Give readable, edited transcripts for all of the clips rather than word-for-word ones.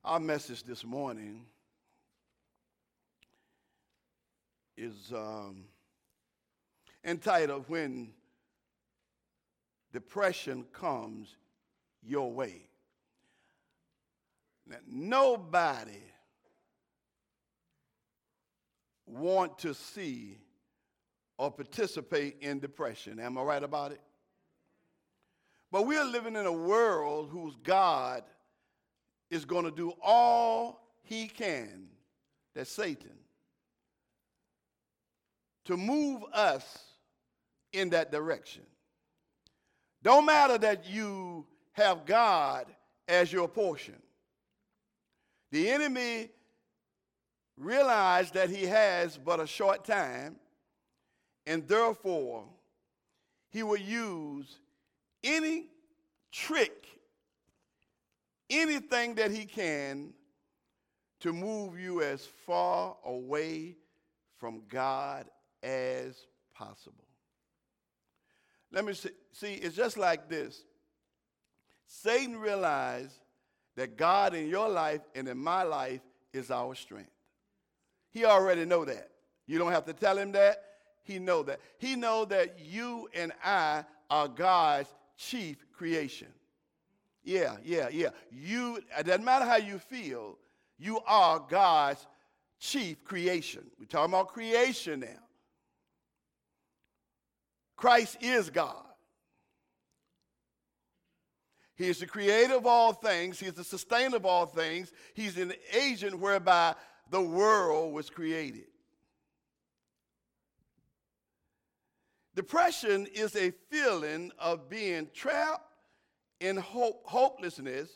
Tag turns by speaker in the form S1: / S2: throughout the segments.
S1: Our message this morning is entitled When Depression Comes Your Way. Now, nobody want to see or participate in depression. Am I right about it? But we are living in a world whose God is going to do all he can, that's Satan, to move us in that direction. Don't matter that you have God as your portion. The enemy realized that he has but a short time, and therefore he will use any trick, anything that he can to move you as far away from God as possible. Let me see, it's just like this. Satan realized that God in your life and in my life is our strength. He already know that. You don't have to tell him that. He know that. He know that you and I are God's chief creation. Yeah. You, it doesn't matter how you feel, you are God's chief creation. We're talking about creation now. Christ is God. He is the creator of all things. He is the sustainer of all things. He's an agent whereby the world was created. Depression is a feeling of being trapped in hopelessness.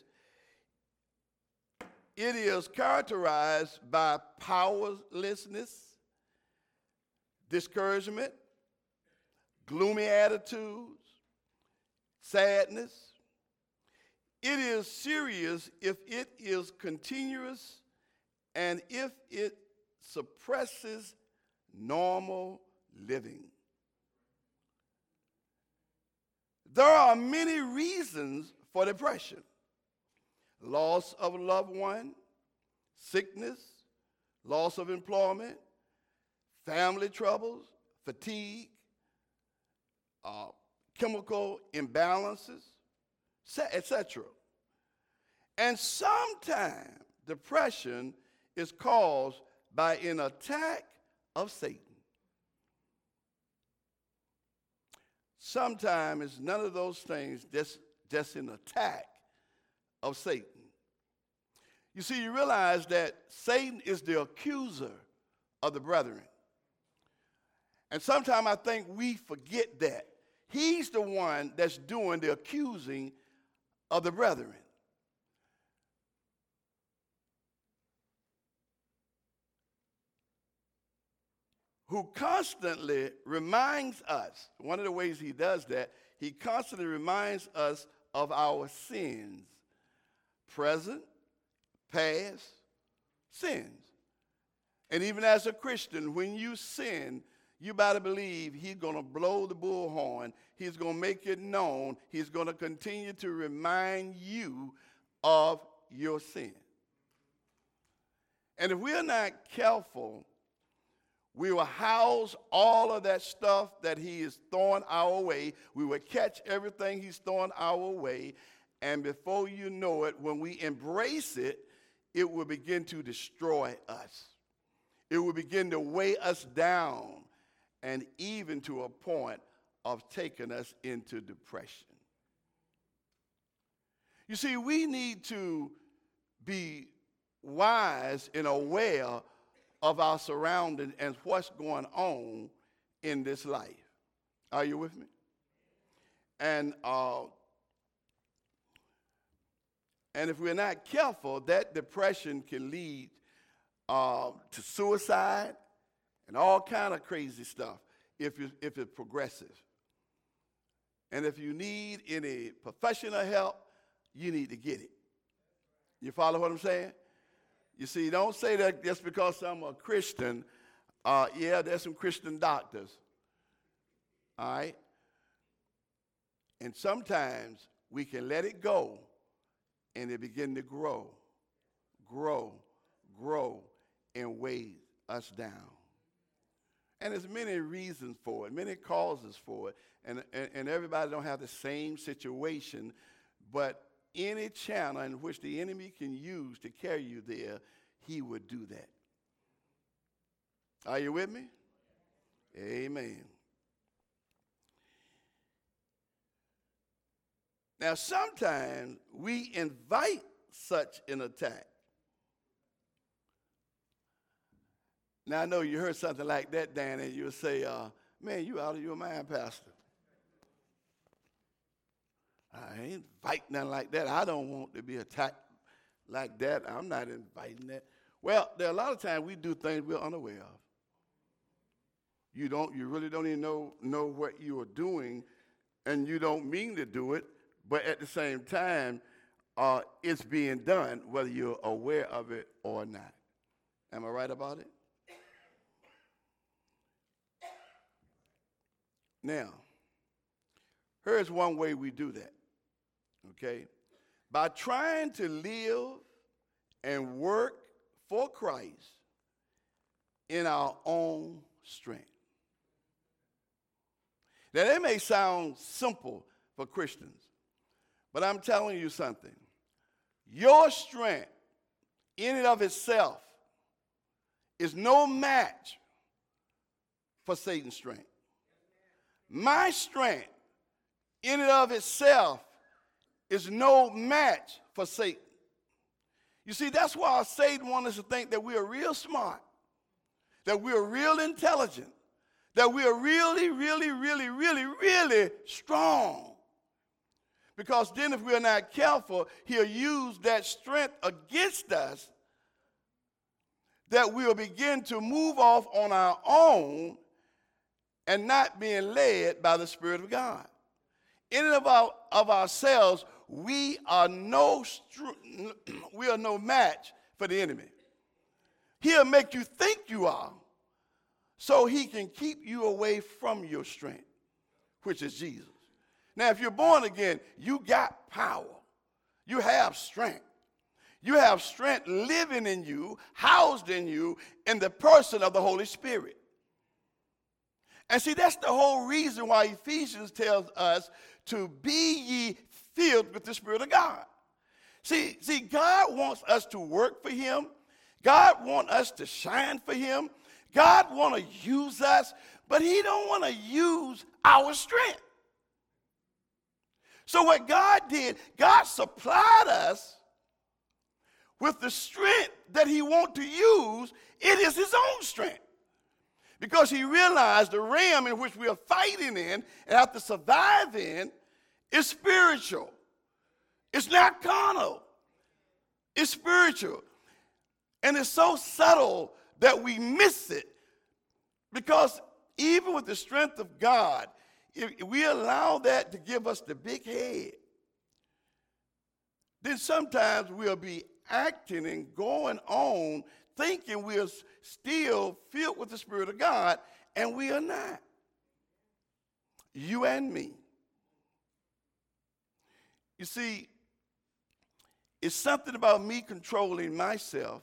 S1: It is characterized by powerlessness, discouragement, gloomy attitudes, sadness. It is serious if it is continuous and if it suppresses normal living. There are many reasons for depression. Loss of a loved one, sickness, loss of employment, family troubles, fatigue, chemical imbalances, etc. And sometimes depression is caused by an attack of Satan. Sometimes it's none of those things, just an attack of Satan. You see, you realize that Satan is the accuser of the brethren. And sometimes I think we forget that. He's the one that's doing the accusing of the brethren. Who constantly reminds us, one of the ways he does that, he constantly reminds us of our sins, present, past sins. And even as a Christian, when you sin, you better believe he's going to blow the bullhorn. He's going to make it known. He's going to continue to remind you of your sin. And if we're not careful, we will house all of that stuff that he is throwing our way. We will catch everything he's throwing our way. And before you know it, when we embrace it, it will begin to destroy us. It will begin to weigh us down, and even to a point of taking us into depression. You see, we need to be wise and aware of our surroundings and what's going on in this life. Are you with me? And if we're not careful, that depression can lead to suicide and all kind of crazy stuff if it's progressive. And if you need any professional help, you need to get it. You follow what I'm saying? You see, don't say that just because I'm a Christian. Yeah, there's some Christian doctors. All right? And sometimes we can let it go and it begin to grow grow and weigh us down. And there's many reasons for it, many causes for it, and everybody don't have the same situation, but any channel in which the enemy can use to carry you there, he would do that. Are you with me? Amen. Now, sometimes we invite such an attack. Now, I know you heard something like that, Dan, and you'll say, man, you out of your mind, Pastor. I ain't invite nothing like that. I don't want to be attacked like that. I'm not inviting that. Well, there are a lot of times we do things we're unaware of. You really don't even know what you are doing, and you don't mean to do it, but at the same time, it's being done, whether you're aware of it or not. Am I right about it? Now, here's one way we do that, okay? By trying to live and work for Christ in our own strength. Now, that may sound simple for Christians, but I'm telling you something. Your strength in and of itself is no match for Satan's strength. My strength in and of itself is no match for Satan. You see, that's why Satan wants us to think that we are real smart, that we are real intelligent, that we are really, really, really, really, really strong. Because then if we're not careful, he'll use that strength against us, that we'll begin to move off on our own and not being led by the Spirit of God. In and of ourselves, we are no match for the enemy. He'll make you think you are, so he can keep you away from your strength, which is Jesus. Now, if you're born again, you got power. You have strength. You have strength living in you, housed in you, in the person of the Holy Spirit. And see, that's the whole reason why Ephesians tells us to be ye filled with the Spirit of God. See, God wants us to work for him. God wants us to shine for him. God wants to use us, but he don't want to use our strength. So what God did, God supplied us with the strength that he wants to use. It is his own strength. Because he realized the realm in which we are fighting in and have to survive in is spiritual. It's not carnal. It's spiritual. And it's so subtle that we miss it. Because even with the strength of God, if we allow that to give us the big head, then sometimes we'll be acting and going on thinking we're still filled with the Spirit of God, and we are not. You and me. You see, it's something about me controlling myself,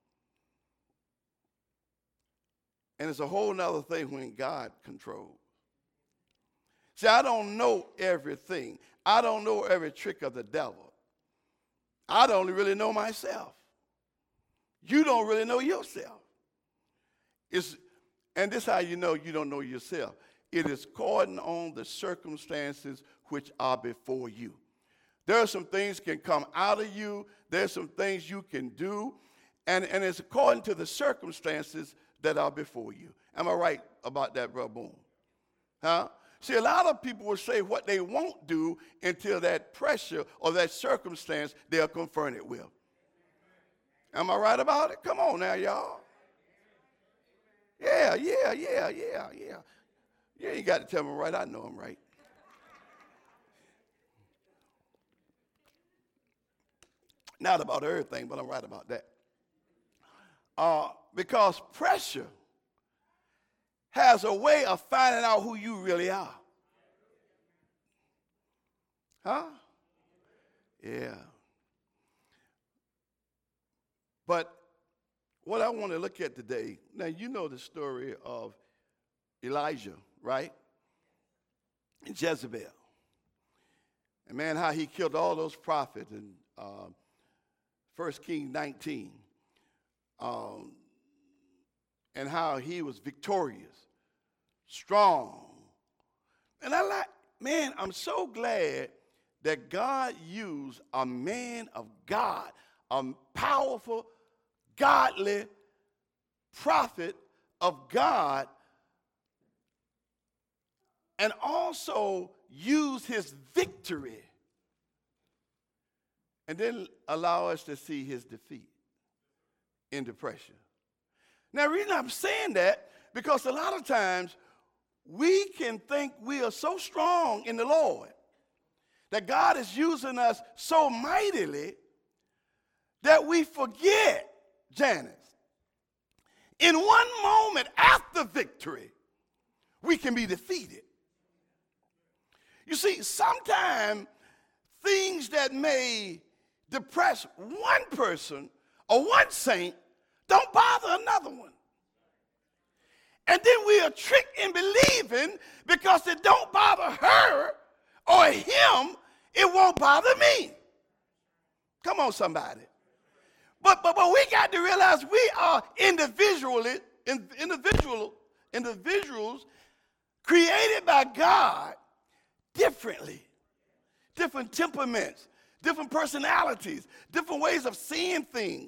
S1: and it's a whole nother thing when God controls. See, I don't know everything. I don't know every trick of the devil. I don't really know myself. You don't really know yourself. And this is how you know you don't know yourself. It is according on the circumstances which are before you. There are some things can come out of you. There's some things you can do. And it's according to the circumstances that are before you. Am I right about that, Brother Boone? Huh? See, a lot of people will say what they won't do until that pressure or that circumstance they're confronted with. Am I right about it? Come on now, y'all. Yeah. You ain't got to tell me I'm right. I know I'm right. Not about everything, but I'm right about that. Because pressure has a way of finding out who you really are. Huh? Yeah. But what I want to look at today, now you know the story of Elijah, right? And Jezebel. And man, how he killed all those prophets in 1 Kings 19. And how he was victorious, strong. And I'm so glad that God used a man of God, a powerful, godly prophet of God, and also used his victory and then allow us to see his defeat in depression. Now, the reason I'm saying that, because a lot of times we can think we are so strong in the Lord, that God is using us so mightily, that we forget, Janice, in one moment after victory, we can be defeated. You see, sometimes things that may depress one person or one saint don't bother another one. And then we are tricked in believing because it don't bother her or him, it won't bother me. Come on, somebody. But we got to realize we are individuals created by God differently. Different temperaments, different personalities, different ways of seeing things.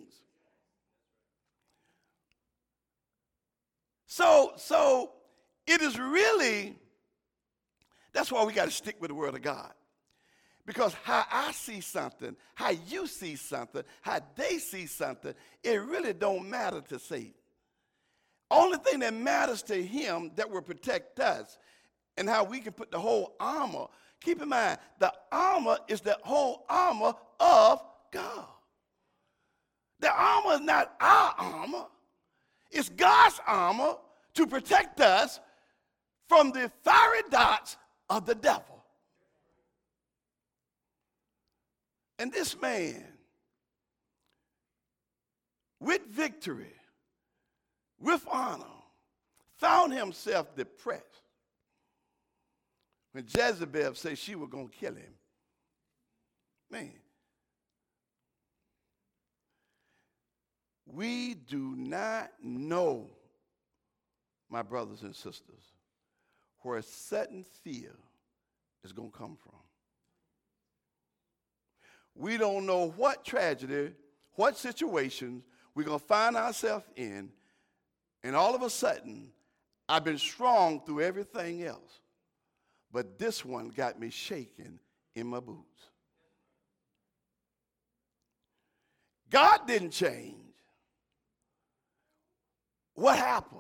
S1: So it is really, that's why we got to stick with the Word of God. Because how I see something, how you see something, how they see something, it really don't matter to Satan. Only thing that matters to him that will protect us and how we can put the whole armor. Keep in mind, the armor is the whole armor of God. The armor is not our armor. It's God's armor to protect us from the fiery darts of the devil. And this man, with victory, with honor, found himself depressed when Jezebel said she was going to kill him. Man, we do not know, my brothers and sisters, where a sudden fear is going to come from. We don't know what tragedy, what situations we're going to find ourselves in, and all of a sudden, I've been strong through everything else, but this one got me shaking in my boots. God didn't change. What happened?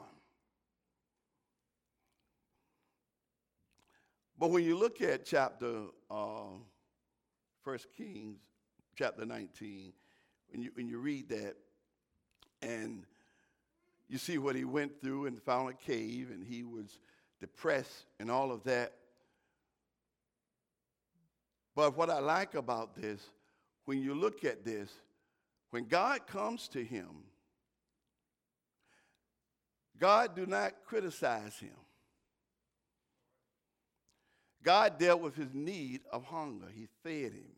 S1: But when you look at chapter 1 Kings, chapter 19, when you read that, and you see what he went through and found a cave, and he was depressed and all of that. But what I like about this, when you look at this, when God comes to him, God do not criticize him. God dealt with his need of hunger. He fed him,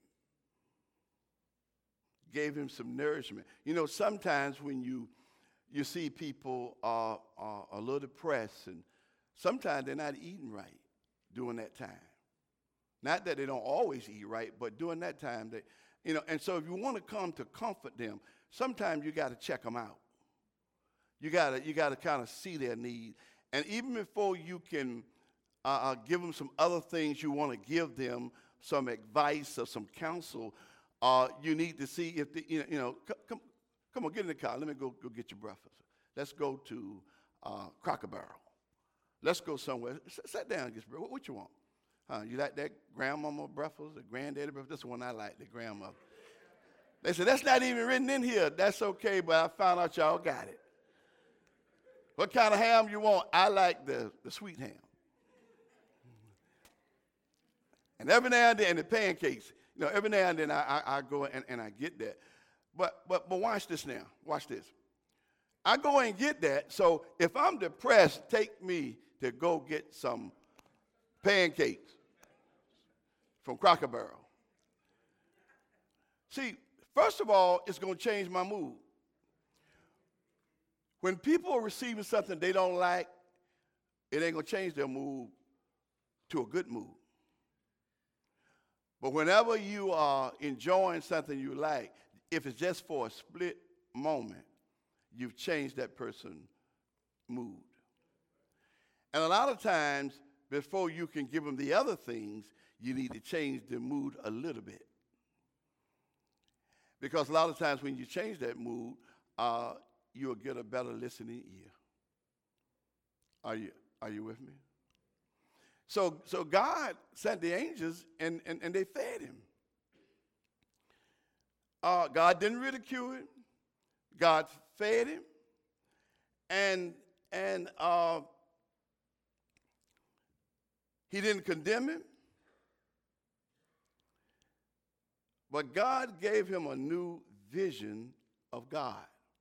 S1: gave him some nourishment. You know, sometimes when you see people are a little depressed, and sometimes they're not eating right during that time. Not that they don't always eat right, but during that time, and so if you want to come to comfort them, sometimes you got to check them out. You got to kind of see their need. And even before you can give them some other things you want to give them, some advice or some counsel, you need to see if come on, get in the car. Let me go get your breakfast. Let's go to Cracker Barrel. Let's go somewhere. Sit down and get your breakfast. What you want? You like that grandmama breakfast, the granddaddy breakfast? This is the one I like, the grandmother. They said, that's not even written in here. That's okay, but I found out y'all got it. What kind of ham you want? I like the sweet ham. And every now and then, the pancakes, every now and then I go and I get that. But watch this now. Watch this. I go and get that. So if I'm depressed, take me to go get some pancakes from Cracker Barrel. See, first of all, it's going to change my mood. When people are receiving something they don't like, it ain't going to change their mood to a good mood. But whenever you are enjoying something you like, if it's just for a split moment, you've changed that person's mood. And a lot of times, before you can give them the other things, you need to change the mood a little bit. Because a lot of times when you change that mood, you'll get a better listening ear. Are you with me? So God sent the angels and they fed him. God didn't ridicule him. God fed him. And he didn't condemn him. But God gave him a new vision of God.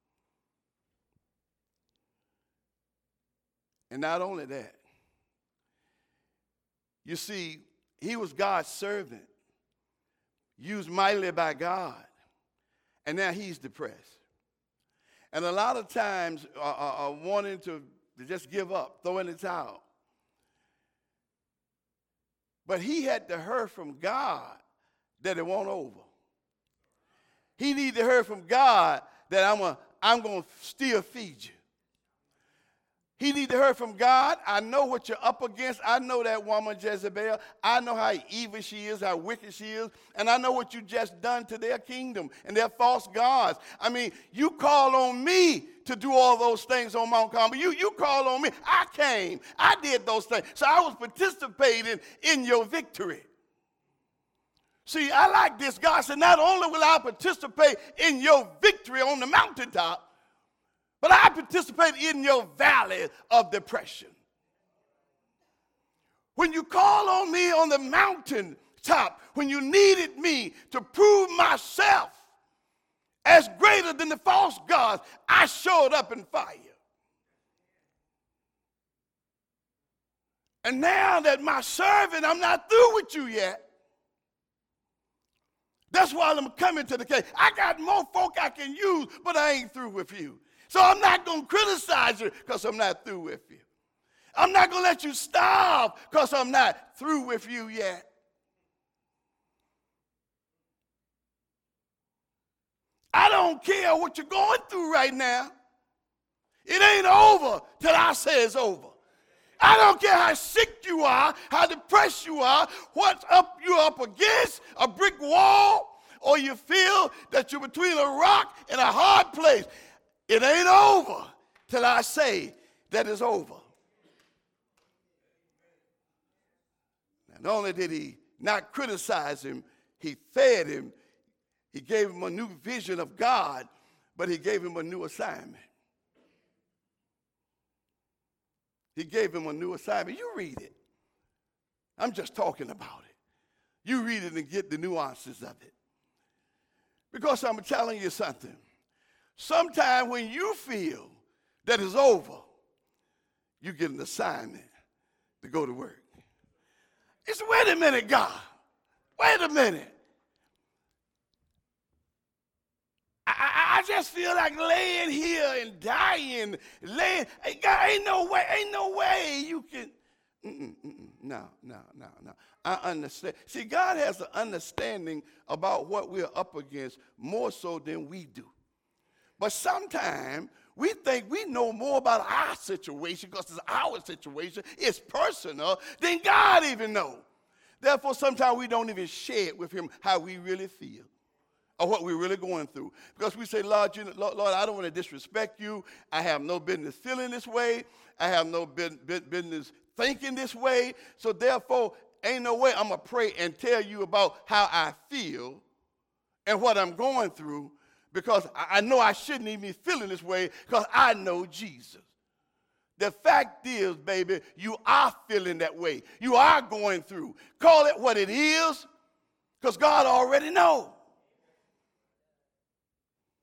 S1: And not only that, you see, he was God's servant, used mightily by God, and now he's depressed. And a lot of times wanting to just give up, throw in the towel. But he had to hear from God that it won't over. He needed to hear from God that I'm going to still feed you. He needed to hear from God. I know what you're up against. I know that woman Jezebel. I know how evil she is, how wicked she is. And I know what you just done to their kingdom and their false gods. I mean, you call on me to do all those things on Mount Carmel. You call on me. I came. I did those things. So I was participating in your victory. See, I like this. God said, not only will I participate in your victory on the mountaintop, but I participate in your valley of depression. When you call on me on the mountaintop, when you needed me to prove myself as greater than the false gods, I showed up in fire. And now that my servant, I'm not through with you yet. That's why I'm coming to the case. I got more folk I can use, but I ain't through with you. So I'm not going to criticize you because I'm not through with you. I'm not going to let you starve because I'm not through with you yet. I don't care what you're going through right now. It ain't over till I say it's over. I don't care how sick you are, how depressed you are, what you're up against, a brick wall, or you feel that you're between a rock and a hard place. It ain't over till I say that it's over. Not only did he not criticize him, he fed him. He gave him a new vision of God, but he gave him a new assignment. He gave him a new assignment. You read it. I'm just talking about it. You read it and get the nuances of it. Because I'm telling you something. Sometime when you feel that it's over, you get an assignment to go to work. It's, wait a minute, God. Wait a minute. I just feel like laying here and dying. Hey, God, ain't no way you can. No. I understand. See, God has an understanding about what we're up against more so than we do. But sometimes we think we know more about our situation because it's our situation, it's personal, than God even knows. Therefore, sometimes we don't even share it with him how we really feel or what we're really going through. Because we say, Lord, Lord, I don't want to disrespect you. I have no business feeling this way. I have no business thinking this way. So therefore, ain't no way I'm going to pray and tell you about how I feel and what I'm going through, because I know I shouldn't even be feeling this way because I know Jesus. The fact is, baby, you are feeling that way. You are going through. Call it what it is, because God already knows.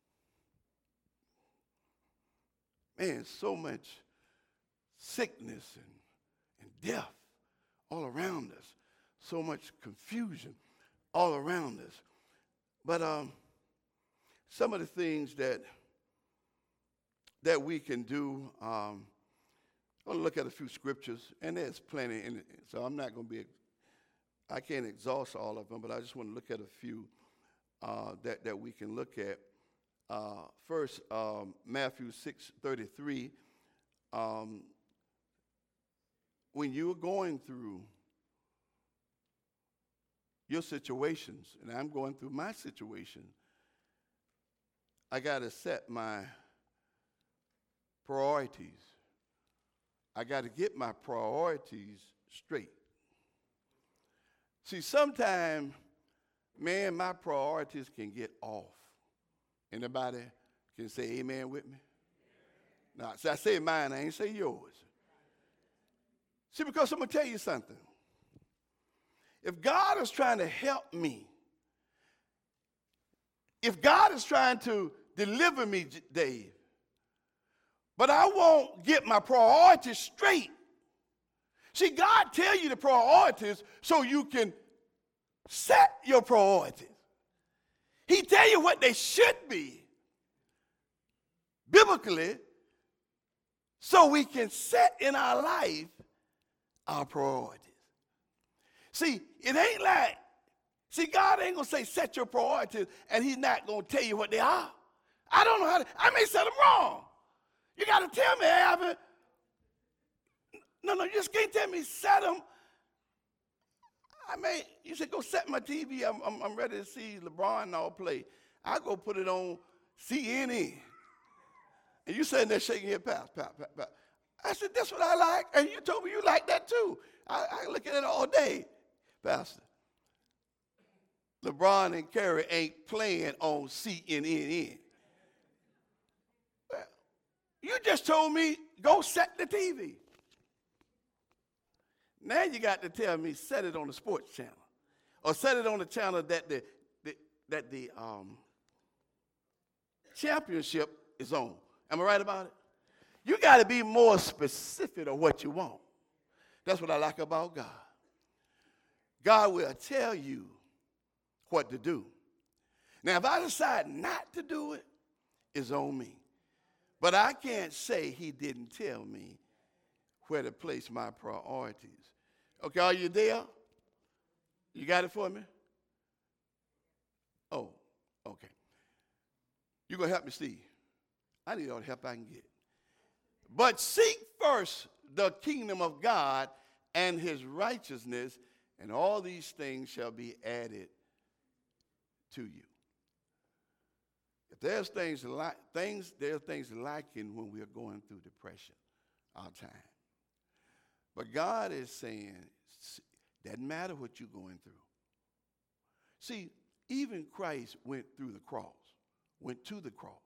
S1: Man, so much sickness and death all around us. So much confusion all around us. But some of the things that we can do, I'm going to look at a few scriptures, and there's plenty in it, so I'm not going to I can't exhaust all of them, but I just want to look at a few that we can look at. First, Matthew 6:33. When you're going through your situations, and I'm going through my situation, I got to set my priorities. I got to get my priorities straight. See, sometimes, man, my priorities can get off. Anybody can say amen with me? Now, see, I say mine, I ain't say yours. See, because I'm going to tell you something. If God is trying to help me, if God is trying to deliver me, Dave, but I won't get my priorities straight. See, God tell you the priorities so you can set your priorities. He tell you what they should be biblically so we can set in our life our priorities. See, it ain't like, God ain't going to say set your priorities and he's not going to tell you what they are. I don't know I may set them wrong. You got to tell me, hey, no, you just can't tell me set them. You said go set my TV. I'm ready to see LeBron and all play. I go put it on CNN. And you sitting there shaking your pass. I said, that's what I like. And you told me you like that too. I look at it all day, Pastor. LeBron and Curry ain't playing on CNN. Well, you just told me go set the TV. Now you got to tell me set it on the sports channel, or set it on the channel that the championship is on. Am I right about it? You got to be more specific of what you want. That's what I like about God. God will tell you what to do. Now, if I decide not to do it, it's on me. But I can't say he didn't tell me where to place my priorities. Okay, are you there? You got it for me? Oh, okay. You're going to help me, Steve. I need all the help I can get. But seek first the kingdom of God and his righteousness, and all these things shall be added to you. If there's things lacking when we are going through depression, our time. But God is saying, doesn't matter what you're going through. See, even Christ went through the cross, went to the cross,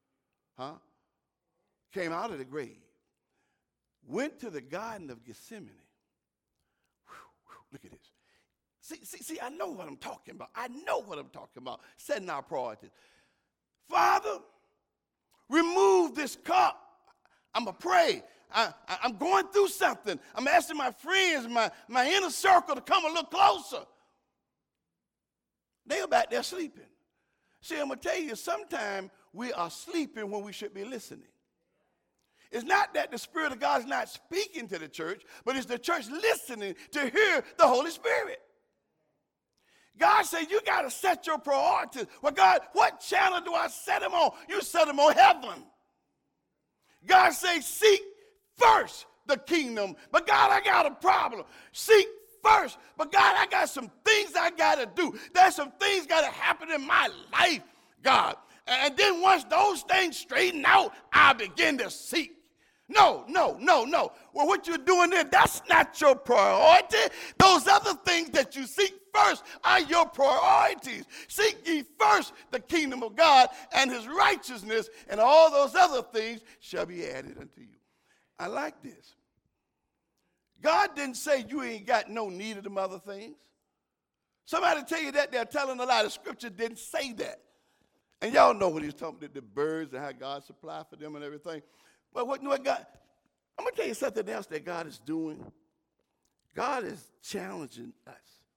S1: came out of the grave, went to the Garden of Gethsemane. Look at this. See, I know what I'm talking about. Setting our priorities. Father, remove this cup. I'm going to pray. I'm going through something. I'm asking my friends, my inner circle to come a little closer. They're back there sleeping. See, I'm going to tell you, sometimes we are sleeping when we should be listening. It's not that the Spirit of God is not speaking to the church, but it's the church listening to hear the Holy Spirit. God said you got to set your priorities. Well, God, what channel do I set them on? You set them on heaven. God says seek first the kingdom. But God, I got a problem. Seek first. But God, I got some things I got to do. There's some things got to happen in my life, God. And then once those things straighten out, I begin to seek. No. Well, what you're doing there, that's not your priority. Those other things that you seek first are your priorities. Seek ye first the kingdom of God and his righteousness, and all those other things shall be added unto you. I like this. God didn't say you ain't got no need of them other things. Somebody tell you that, they're telling a lie. The scripture didn't say that. And y'all know what he's talking about, the birds and how God supplied for them and everything. But what, you know what God, I'm going to tell you something else that God is doing. God is challenging us.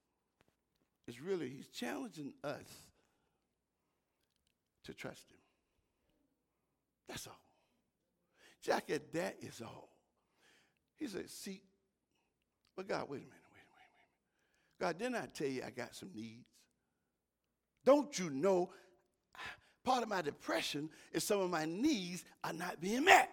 S1: He's challenging us to trust him. That's all. Jackie, that is all. He said, see, but God, wait a minute. God, didn't I tell you I got some needs? Don't you know part of my depression is some of my needs are not being met?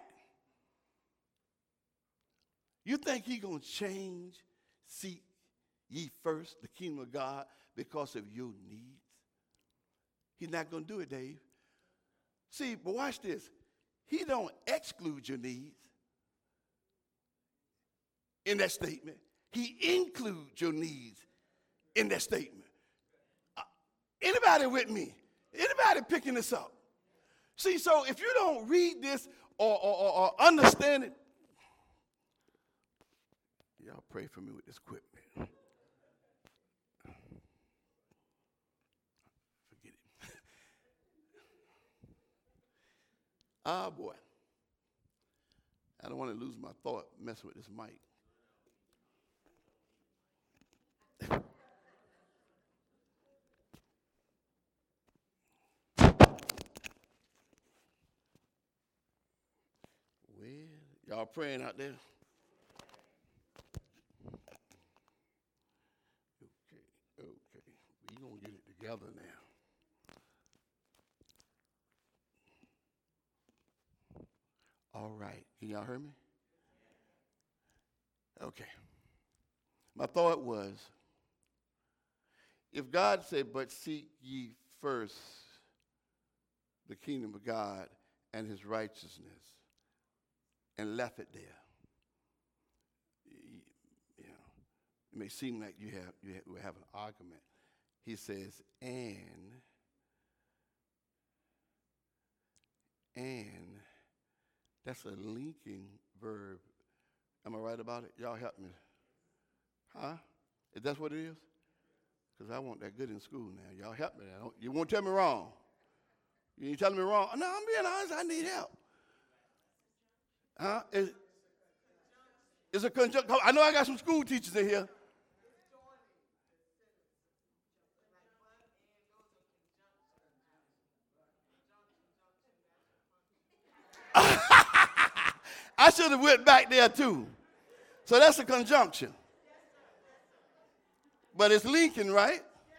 S1: You think he's going to change, seek ye first the kingdom of God because of your needs? He's not going to do it, Dave. See, but watch this. He don't exclude your needs in that statement. He includes your needs in that statement. Anybody with me? Anybody picking this up? See, so if you don't read this or understand it, y'all pray for me with this equipment. Forget it. Ah, boy. I don't want to lose my thought messing with this mic. Well, y'all praying out there? Okay. We're going to get it together now. All right. Can y'all hear me? Okay. My thought was, if God said, but seek ye first the kingdom of God and his righteousness, and left it there, you know, it may seem like we have an argument. He says, and that's a linking verb. Am I right about it? Y'all help me. Huh? Is that what it is? Because I want that good in school now. Y'all help me. You won't tell me wrong. You ain't telling me wrong. No, I'm being honest. I need help. Huh? It's a conjunction. I know I got some school teachers in here. I should have went back there too. So that's a conjunction. But it's linking, right?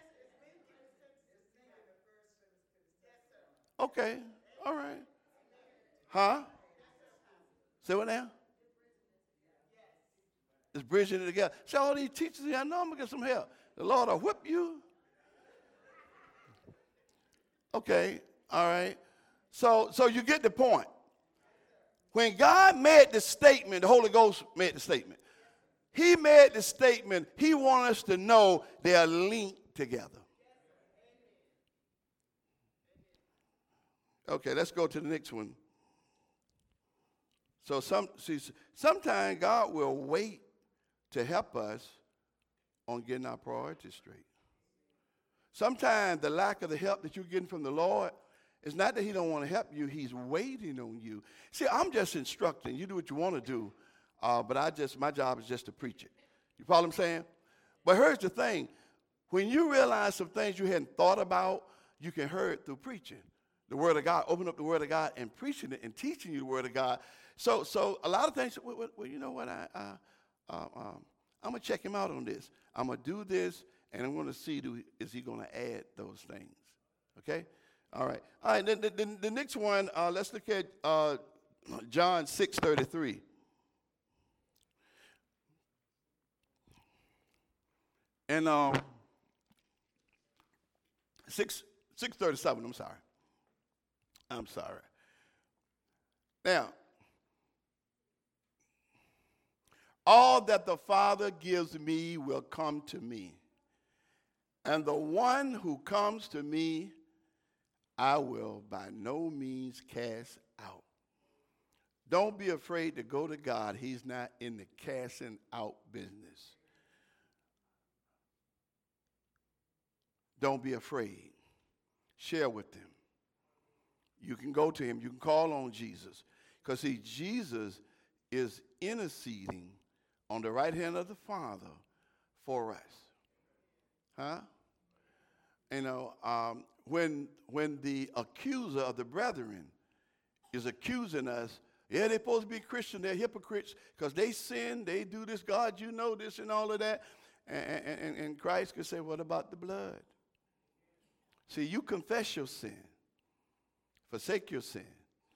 S1: Okay. All right. Huh? Say what now? It's bridging it together. See all these teachers here, I know I'm going to get some help. The Lord will whip you. Okay. All right. So you get the point. When God made the statement, the Holy Ghost made the statement. He made the statement, he wants us to know they are linked together. Okay, let's go to the next one. So sometimes God will wait to help us on getting our priorities straight. Sometimes the lack of the help that you're getting from the Lord is not that he don't want to help you, he's waiting on you. See, I'm just instructing. You do what you want to do, but my job is just to preach it. You follow what I'm saying? But here's the thing. When you realize some things you hadn't thought about, you can hear it through preaching the Word of God. Open up the Word of God and preaching it and teaching you the Word of God. So a lot of things, well you know what, I'm going to check him out on this. I'm going to do this, and I'm going to see, is he going to add those things? Okay? All right. The next one, let's look at John 6:33. And 6:37, I'm sorry. Now, all that the Father gives me will come to me. And the one who comes to me, I will by no means cast out. Don't be afraid to go to God. He's not in the casting out business. Don't be afraid. Share with him. You can go to him. You can call on Jesus. Because, see, Jesus is interceding on the right hand of the Father for us. Huh? You know, when the accuser of the brethren is accusing us, yeah, they're supposed to be Christian, they're hypocrites because they sin, they do this, God, you know this and all of that. And Christ could say, what about the blood? See, you confess your sin, forsake your sin.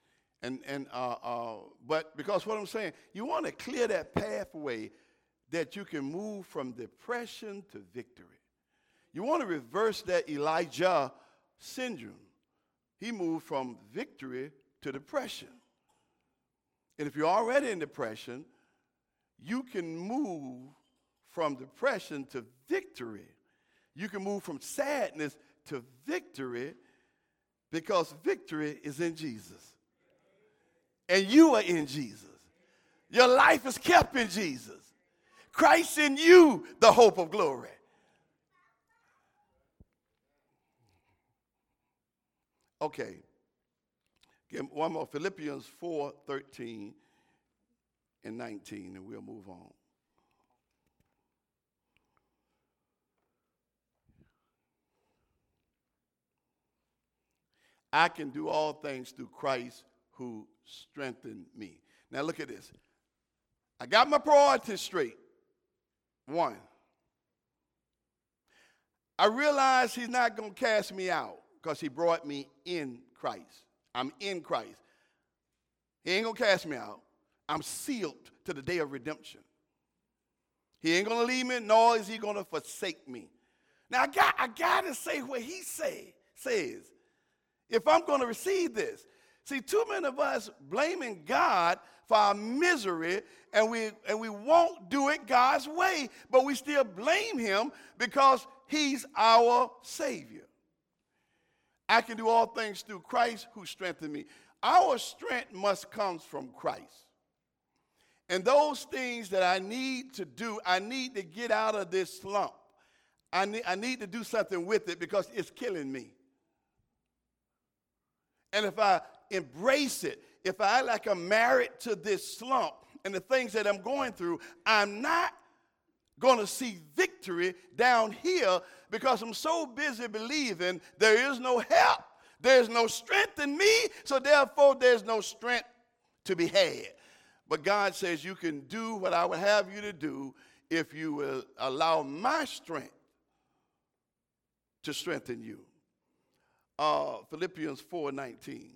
S1: But because what I'm saying, you want to clear that pathway that you can move from depression to victory. You want to reverse that Elijah syndrome. He moved from victory to depression. And if you're already in depression, you can move from depression to victory. You can move from sadness to victory because victory is in Jesus. And you are in Jesus. Your life is kept in Jesus. Christ in you, the hope of glory. Okay. Give one more, Philippians 4:13 and 19, and we'll move on. I can do all things through Christ who strengthened me. Now look at this. I got my priorities straight. One, I realize he's not going to cast me out because he brought me in Christ. I'm in Christ. He ain't going to cast me out. I'm sealed to the day of redemption. He ain't going to leave me, nor is he going to forsake me. Now, I got to say what he says if I'm going to receive this. See, too many of us blaming God for our misery, and we won't do it God's way, but we still blame him because he's our Savior. I can do all things through Christ who strengthened me. Our strength must come from Christ. And those things that I need to do, I need to get out of this slump. I need to do something with it because it's killing me. And if I embrace it, if I act like I'm married to this slump and the things that I'm going through, I'm not going to see victory down here because I'm so busy believing there is no help, there's no strength in me, so therefore there's no strength to be had. But God says you can do what I would have you to do if you will allow my strength to strengthen you. Philippians 4:19.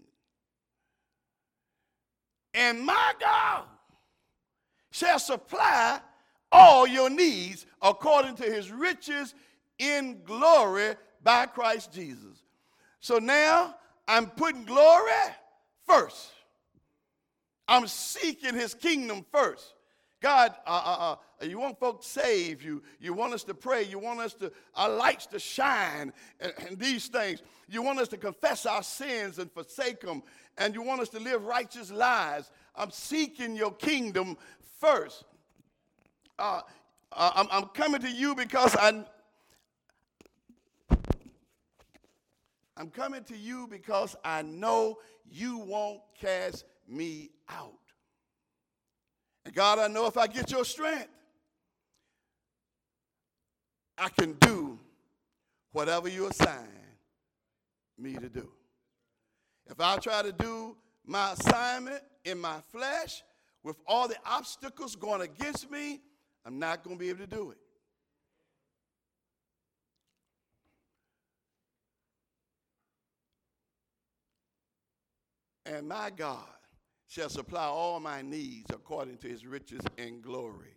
S1: And my God shall supply all your needs according to his riches in glory by Christ Jesus. So now I'm putting glory first. I'm seeking his kingdom first. God, you want folks saved. You want us to pray. You want us to our lights to shine and these things. You want us to confess our sins and forsake them. And you want us to live righteous lives. I'm seeking your kingdom first. I'm coming to you because I'm coming to you because I know you won't cast me out. And God, I know if I get your strength, I can do whatever you assign me to do. If I try to do my assignment in my flesh with all the obstacles going against me, I'm not going to be able to do it. And my God shall supply all my needs according to his riches and glory.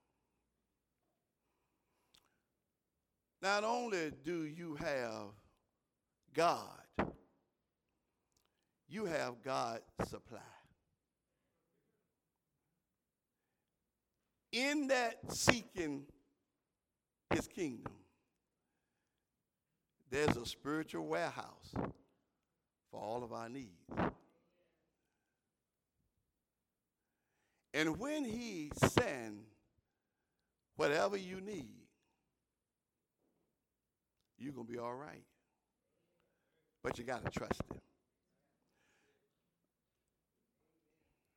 S1: Not only do you have God, you have God's supply. In that seeking his kingdom, there's a spiritual warehouse for all of our needs. And when he sends whatever you need, you're going to be all right. But you got to trust him.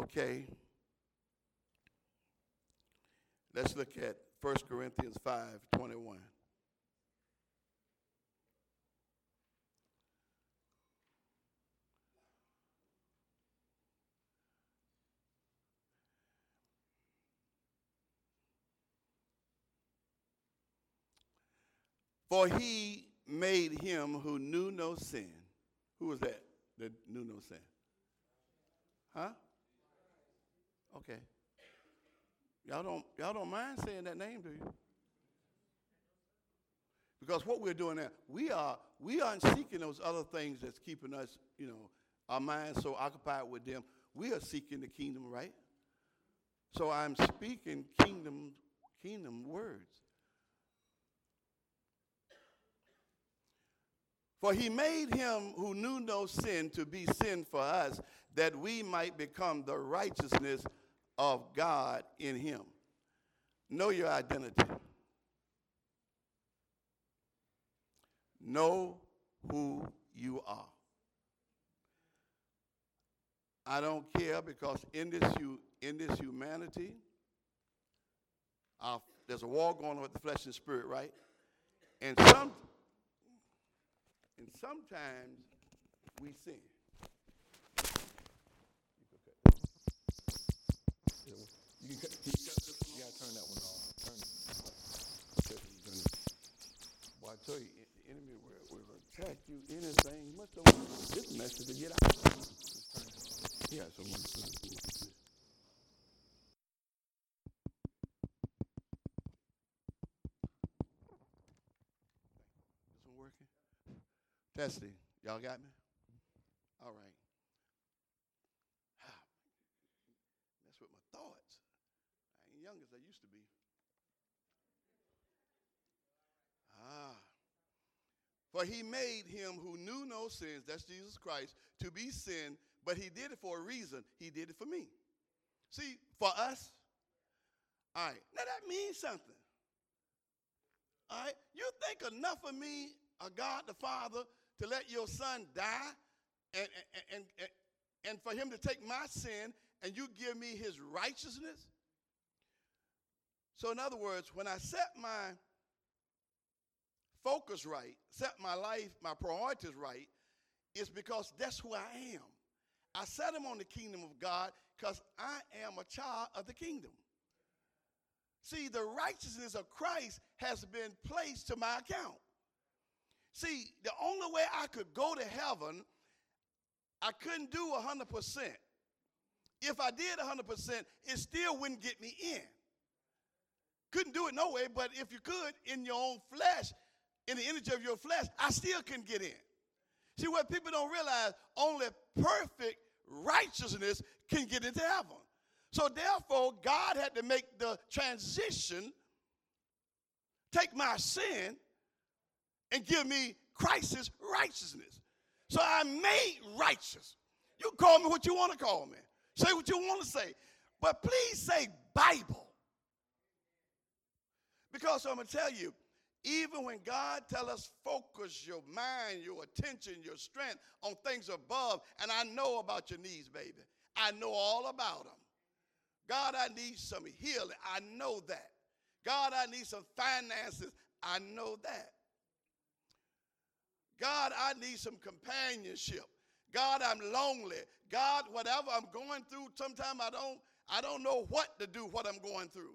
S1: Okay. Let's look at 1 Corinthians 5:21. For he made him who knew no sin. Who was that that knew no sin? Huh? Okay. Y'all don't mind saying that name, do you? Because what we're doing now, we aren't seeking those other things that's keeping us, our minds so occupied with them. We are seeking the kingdom, right? So I'm speaking kingdom words. For he made him who knew no sin to be sin for us, that we might become the righteousness of God in him. Know your identity. Know who you are. I don't care, because in this humanity, there's a war going on with the flesh and spirit, right? And sometimes we sin. You gotta turn that one off. Turn it. Boy, I tell you, the enemy will attack you. Anything. He must have wanted this message to get out. Yeah, so this one working? Testing. Y'all got me? All right. That's with my thoughts. I ain't young as I used to be. For he made him who knew no sins, that's Jesus Christ, to be sin, but he did it for a reason. He did it for me. See, for us, all right, now that means something. All right, you think enough of me, God the Father, to let your son die and for him to take my sin and you give me his righteousness? So in other words, when I set my focus right, set my life, my priorities right, it's because that's who I am. I set him on the kingdom of God because I am a child of the kingdom. See, the righteousness of Christ has been placed to my account. See, the only way I could go to heaven, I couldn't do 100%. If I did 100%, it still wouldn't get me in. Couldn't do it no way, but if you could, in your own flesh, in the image of your flesh, I still couldn't get in. See, what people don't realize, only perfect righteousness can get into heaven. So therefore, God had to make the transition, take my sin, and give me Christ's righteousness. So I'm made righteous. You call me what you want to call me. Say what you want to say. But please say Bible. Because I'm going to tell you, even when God tells us focus your mind, your attention, your strength on things above, and I know about your needs, baby. I know all about them. God, I need some healing. I know that. God, I need some finances. I know that. God, I need some companionship. God, I'm lonely. God, whatever I'm going through, sometimes I don't know what to do, what I'm going through.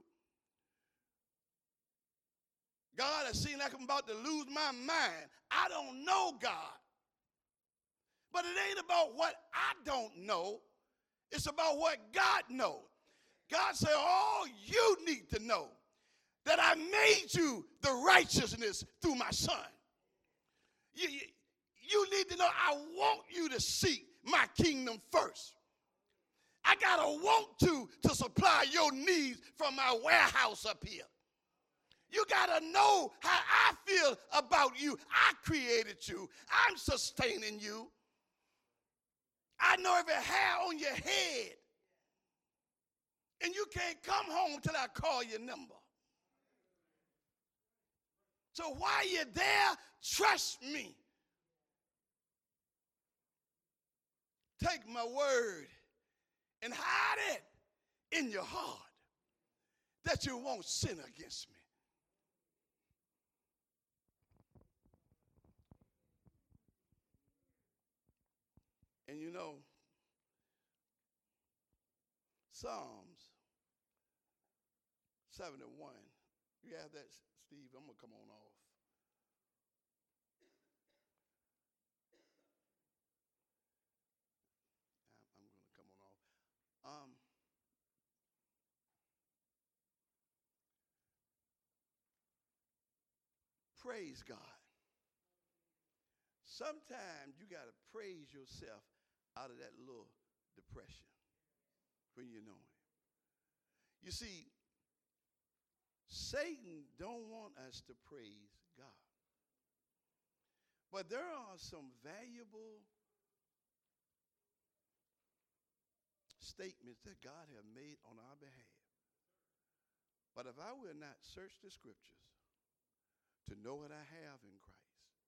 S1: God, it seems like I'm about to lose my mind. I don't know God. But it ain't about what I don't know. It's about what God knows. God said, all you need to know that I made you the righteousness through my son. You need to know I want you to seek my kingdom first. I got to want to supply your needs from my warehouse up here. You got to know how I feel about you. I created you. I'm sustaining you. I know every hair on your head. And you can't come home till I call your number. So while you're there, trust me. Take my word and hide it in your heart that you won't sin against me. And you know, Psalms 71. You have that, Steve? I'm going to come on off. I'm going to come on off. Praise God. Sometimes you got to praise yourself out of that little depression when you know it. You see, Satan don't want us to praise God. But there are some valuable statements that God has made on our behalf. But if I will not search the scriptures to know what I have in Christ,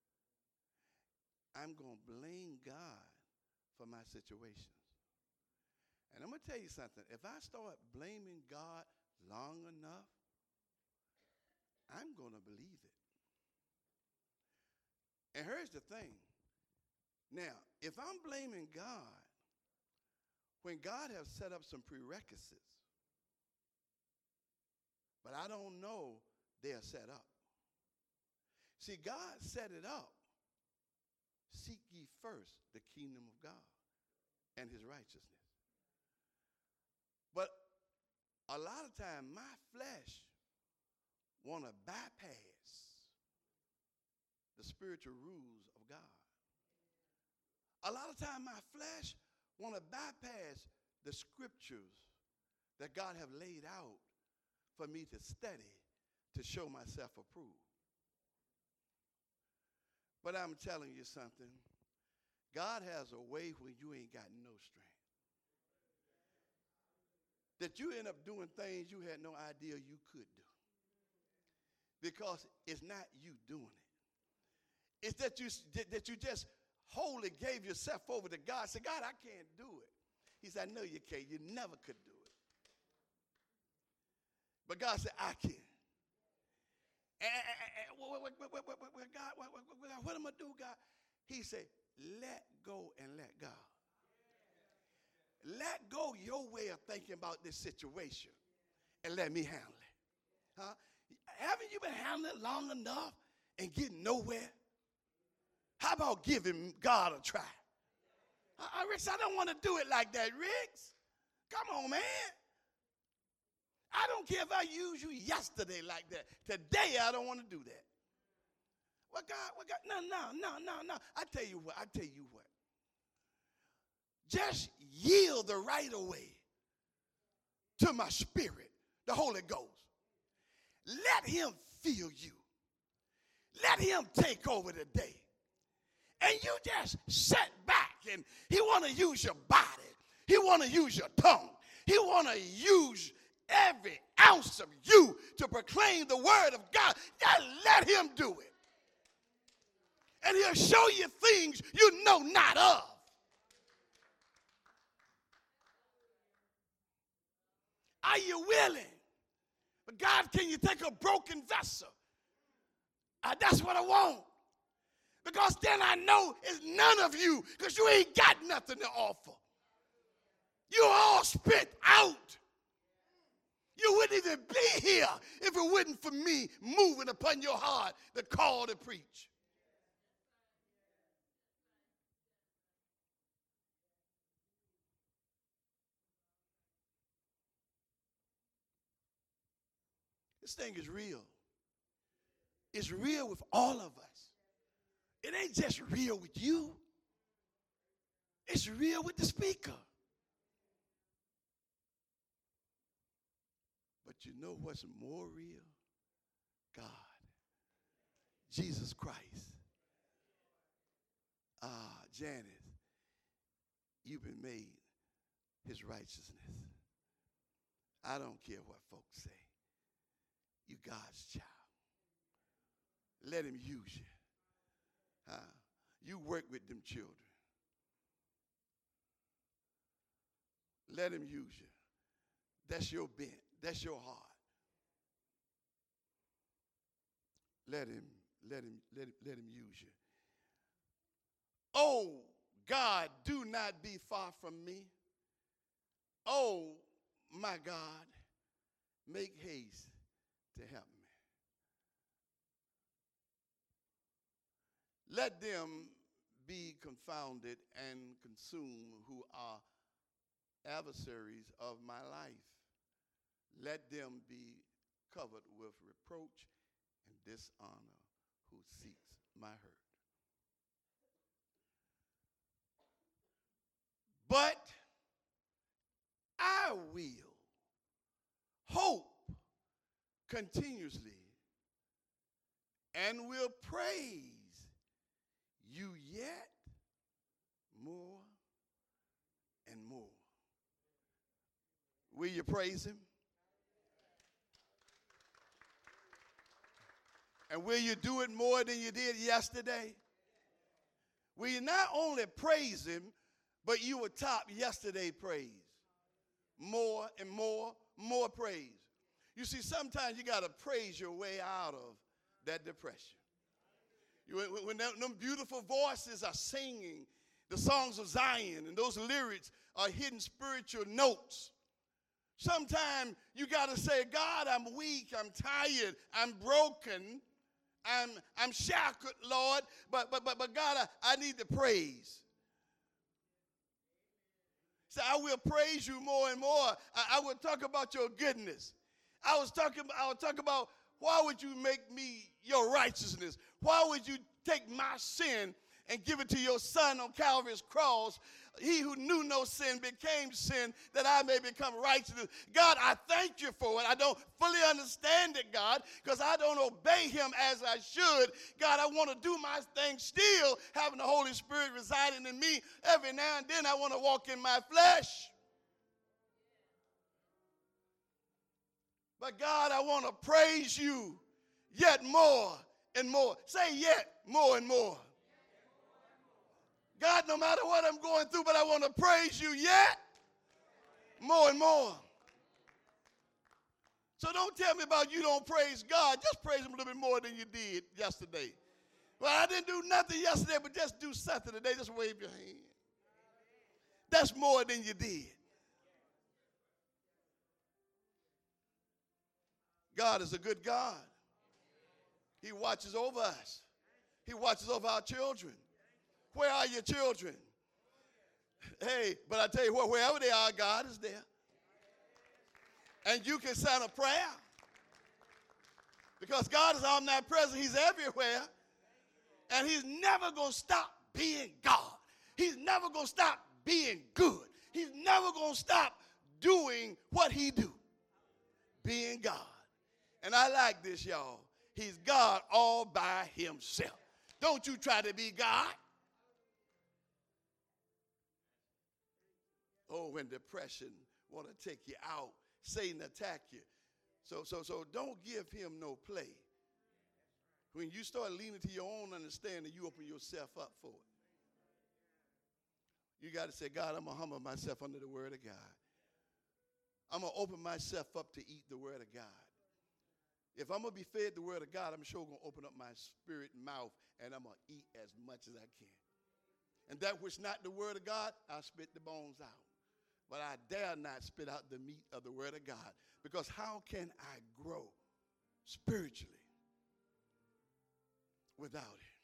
S1: I'm going to blame God for my situations. And I'm going to tell you something. If I start blaming God long enough, I'm going to believe it. And here's the thing. Now, if I'm blaming God when God has set up some prerequisites, but I don't know they're set up. See, God set it up. Seek ye first the kingdom of God and his righteousness. But a lot of time my flesh want to bypass the spiritual rules of God. A lot of time my flesh want to bypass the scriptures that God have laid out for me to study to show myself approved. But I'm telling you something. God has a way when you ain't got no strength. That you end up doing things you had no idea you could do. Because it's not you doing it. It's that you just wholly gave yourself over to God. Say, God, I can't do it. He said, I know you can't. You never could do it. But God said, I can. God, what am I do, God? He said, let go and let God. Let go your way of thinking about this situation and let me handle it. Huh? Haven't you been handling it long enough and getting nowhere? How about giving God a try? Ricks, I don't want to do it like that, Ricks. Come on, man. I don't care if I used you yesterday like that. Today, I don't want to do that. Well, God, no. I tell you what. Just yield the right of way to my spirit, the Holy Ghost. Let him fill you. Let him take over today. And you just sit back, and he want to use your body. He want to use your tongue. He want to use every ounce of you to proclaim the word of God. Just let him do it. And he'll show you things you know not of. Are you willing? But God, can you take a broken vessel? That's what I want. Because then I know it's none of you, because you ain't got nothing to offer. You all spit out. You wouldn't even be here if it wasn't for me moving upon your heart the call to preach. This thing is real. It's real with all of us. It ain't just real with you. It's real with the speaker. But you know what's more real? God. Jesus Christ. Janice, you've been made his righteousness. I don't care what folks say. You God's child. Let him use you. You work with them children. Let him use you. That's your bent. That's your heart. Let him use you. Oh, God, do not be far from me. Oh, my God, make haste to help me. Let them be confounded and consumed who are adversaries of my life. Let them be covered with reproach and dishonor who seeks my hurt. But I will hope continuously and will praise you yet more and more. Will you praise him? And will you do it more than you did yesterday? Will you not only praise him, but you will top yesterday's praise? More and more praise. You see, sometimes you got to praise your way out of that depression. When them beautiful voices are singing the songs of Zion and those lyrics are hidden spiritual notes, sometimes you got to say, God, I'm weak, I'm tired, I'm broken, I'm shackled, Lord, but God, I need to praise. So I will praise you more and more. I will talk about your goodness. I will talk about why would you make me your righteousness? Why would you take my sin and give it to your son on Calvary's cross? He who knew no sin became sin that I may become righteous. God, I thank you for it. I don't fully understand it, God, because I don't obey him as I should. God, I want to do my thing still, having the Holy Spirit residing in me. Every now and then I want to walk in my flesh. But God, I want to praise you yet more and more. Say yet more and more. God, no matter what I'm going through, but I want to praise you yet more and more. So don't tell me about you don't praise God. Just praise him a little bit more than you did yesterday. Well, I didn't do nothing yesterday, but just do something today. Just wave your hand. That's more than you did. God is a good God. He watches over us. He watches over our children. Where are your children? Hey, but I tell you what, wherever they are, God is there. And you can send a prayer. Because God is omnipresent. He's everywhere. And he's never going to stop being God. He's never going to stop being good. He's never going to stop doing what he do. Being God. And I like this, y'all. He's God all by himself. Don't you try to be God. Oh, when depression want to take you out, Satan attack you. So don't give him no play. When you start leaning to your own understanding, you open yourself up for it. You got to say, God, I'm going to humble myself under the word of God. I'm going to open myself up to eat the word of God. If I'm going to be fed the word of God, I'm sure going to open up my spirit and mouth, and I'm going to eat as much as I can. And that which not the word of God, I'll spit the bones out. But I dare not spit out the meat of the word of God. Because how can I grow spiritually without it?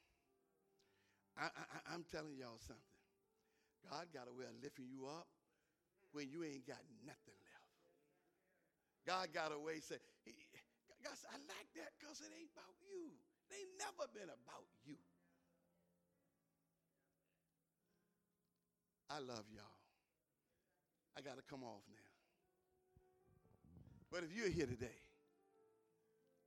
S1: I'm telling y'all something. God got a way of lifting you up when you ain't got nothing left. God got a way to say, God said, I like that because it ain't about you. It ain't never been about you. I love y'all. I got to come off now. But if you're here today